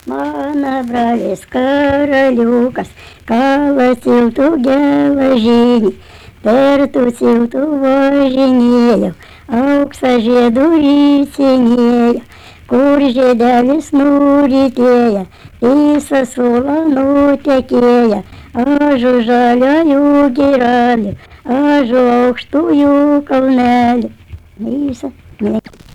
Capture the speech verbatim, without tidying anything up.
Mano brolis karaliukas kala tiltu geležinį, per tų tiltų važinėjo, auksą žiedų risinėjo, kur žiedelis nurytėja, visą sulą nutekėja, ažų žaliųjų girelių, ažų aukštųjų kalnelių. Visą.